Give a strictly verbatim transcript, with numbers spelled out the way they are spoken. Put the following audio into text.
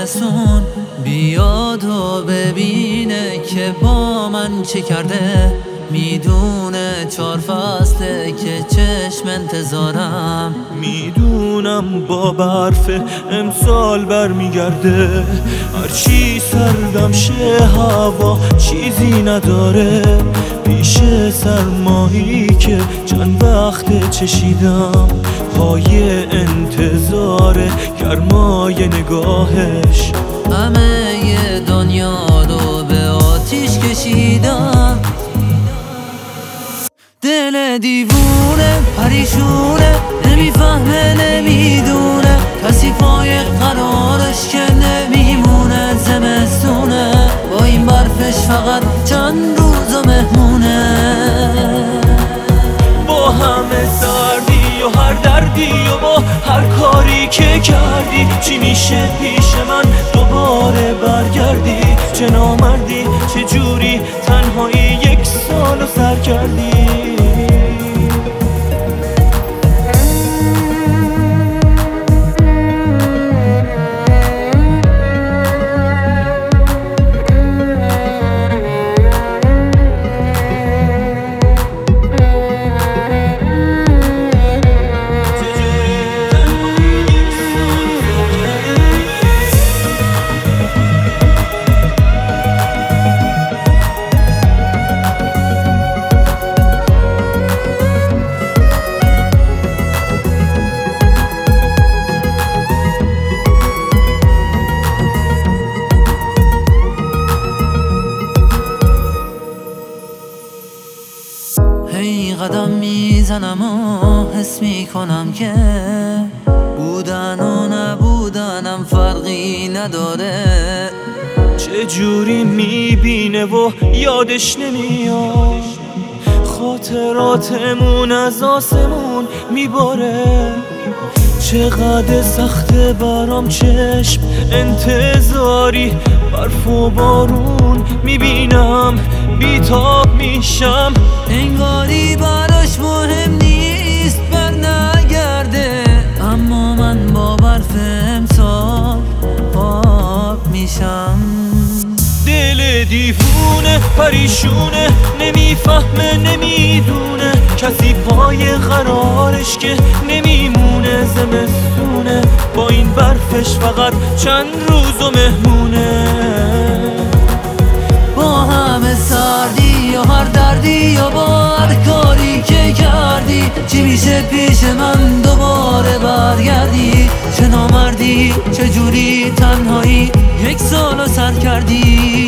زمستون بیاد و ببینه که با من چه کرده. میدونه چهار فصله که چشم انتظارم. میدونم با برف امسال برمیگرده. هرچی سردم شه هوا چیزی نداره پیش سرمایی که چند وقت چشیدم. پای انتظار گرمای نگاهش همه ی دنیا رو به آتیش کشیدم. دل دیوونه پریشونه نمیفهمه نمیدونه کسی پای قرارش که نمیمونه. زمستونه با این برفش فقط چند روز و مهمونه. با همه سردی و هر دردی و با هر کاری که کردی چی میشه پیش من دوباره برگردی؟ چه نامردی چه جوری تنهایی یک سالو سر کردی؟ هی قدم میزنم و حس میکنم که بودن و نبودنم فرقی نداره. چه جوری میبینه و یادش نمیاد خاطراتمون از آسمون میباره. چقدر سخته برام چشم انتظاری برف و بارون میبینم بیتاب میشم. انگاری براش مهم نیست بر نگرده اما من با برف امسال پاک میشم. دل دیوونه پریشونه نمیفهمه نمیدونه کسی پای قرارش که نمیمونه. زمستونه با این برفش فقط چند روز و مهمونه. با همه سردی و هر دردی و با هر کاری که کردی چی میشه پیش من دوباره برگردی؟ چه نامردی چه جوری تنهایی یک سالو سر کردی؟